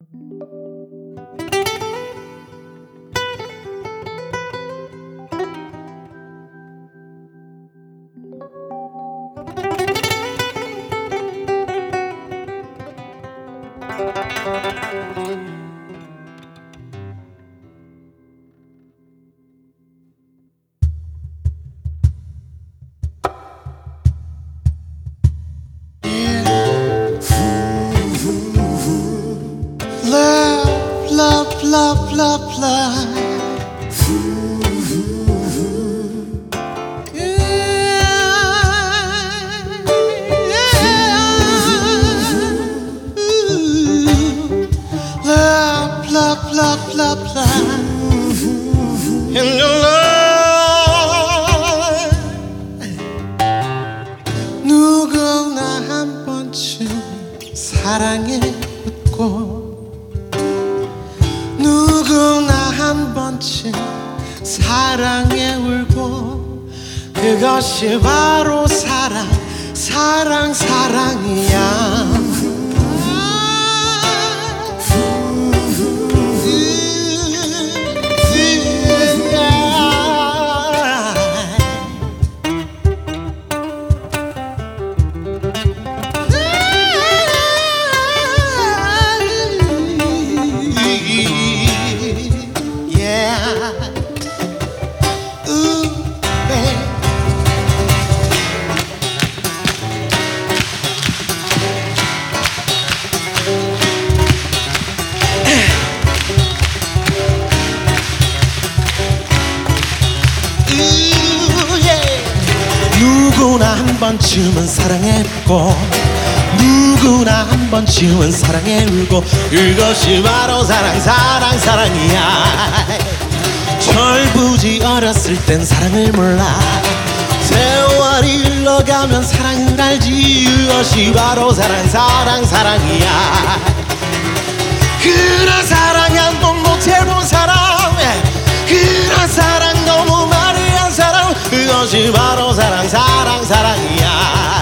Love, love, love, love. Love, love, love, love, love. In your love. 누구나 한 번쯤 사랑에 웃고 누구나 한 번쯤 사랑에 울고 그것이 바로 사랑, 사랑, 사랑이야. 누구나 한 번쯤은 사랑했고 누구나 한 번쯤은 사랑에 울고 그것이 바로 사랑, 사랑, 사랑이야. 철부지 어렸을 땐 사랑을 몰라 세월이 흘러가면 사랑을 알지 그것이 바로 사랑, 사랑, 사랑이야. 그런 사랑 한 번 못 해본 사람 그런 사랑 너무 많이 한 사람 그것이 바로 사랑, 사랑, 사랑이야.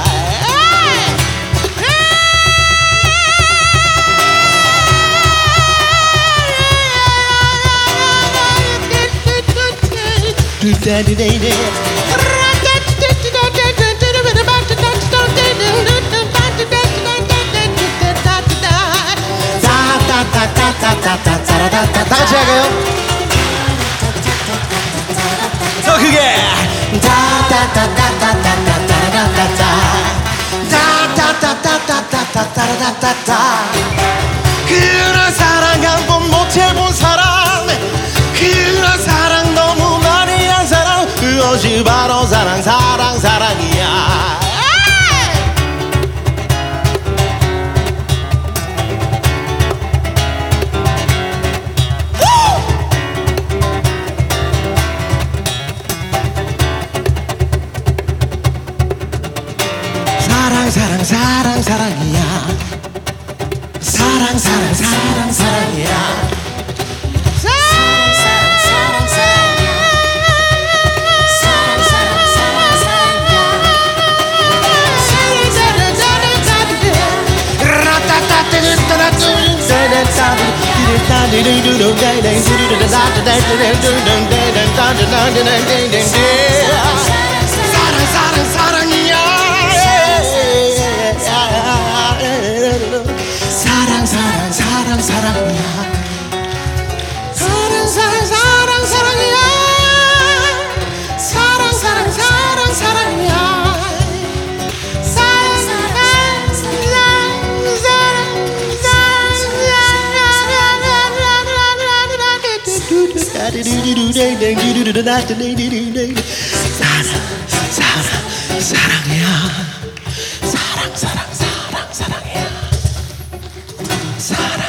다 같이 할까요? 더 크게 그런 사랑 한 번 못 해본 사람 그런 사랑 너무 많이 한 사람 그것이 바로 사랑, 사랑, 사랑이야. 사랑, 사랑, 사랑, 사랑이야. 사랑, 사랑, 사랑, 사랑이야. 사랑, 사랑, 사랑, 사랑이야. 사랑, 사랑, 사랑, 사랑이야. 사랑, 사랑, 사랑, 사랑이야. 사랑, 사랑, 사랑이야. 사랑, 사랑, 사랑, 사랑이야. 사랑, 사랑, 사랑, 사랑이야. 사랑, 사랑, 사랑, 사랑이야. 사랑, 사랑, 사랑이야. 사랑, 사랑, 사랑, 사랑이야. 사랑.